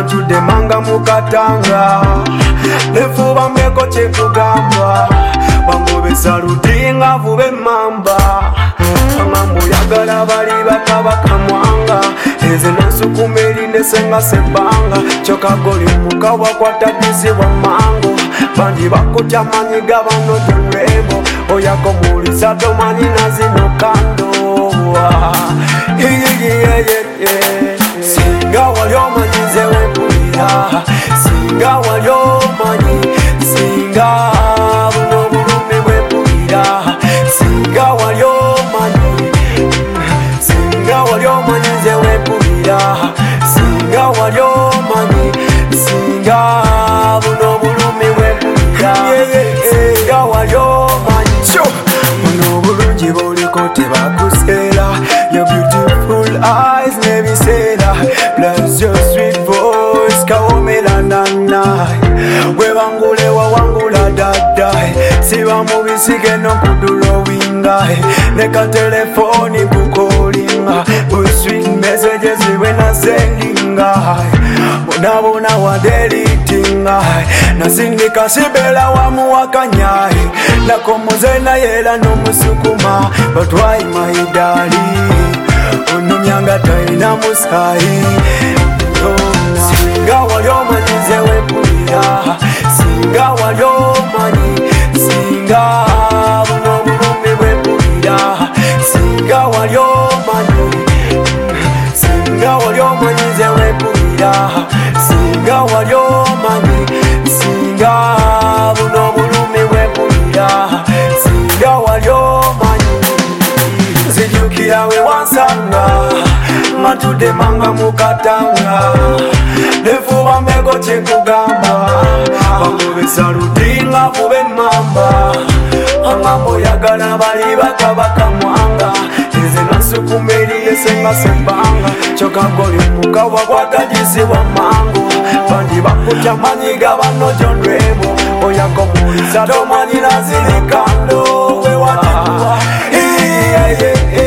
matudde manga mukatanga nefuba mbeko kyekugamba bangobe salutinga vube mamba amambo yagala bali bakabaka mwanga eze nosukumeri nesenga sebanga kyokagoli mukawa kwatadisibwa mango bandi bakutya manyiga bano tolwebo oyako mulisa tomanyi nazino kando singa wali omanyize wempulira singa wali omanyi singa buno bulumi bwempulira singa wali omanyi singa wali omanyize wempulira singa wali omanyi singa buno bulumi bwempulira singa wali omanyi buno bulungi buliko tebakuseera your beautiful eyes nebiseera plus your sweet voice kawomera nanai webangule wawangula dadai siba mubisige nokudula owingai neka telefoni kukolinga busweet messages wena sendingai bonabona wadelitingai nasindika sibela wamuwakanyai nakomoze nayela nomusukuma but why my darling onumyanga taina musayi singa wali omanyize wempulira singa wali omanyi singa buno bulumi bwempulira singa wali omanyi singa wali omanyize wempulira singa wali omanyi singa buno bulumi bwempulira singa wali omanyi zijukira we wansanga matudde manga mukatanga nefuba mbeko kyekugamba bangobe salutinga vube mamba amambo yagala bali bakabaka mwanga eze nasukumeri yesenga sembanga kyokagoli mukawa kwatagizibwa mango bandi bakutya manyiga bano jondwebo oyako mulisa tomanyi nazirikando wewatikuwa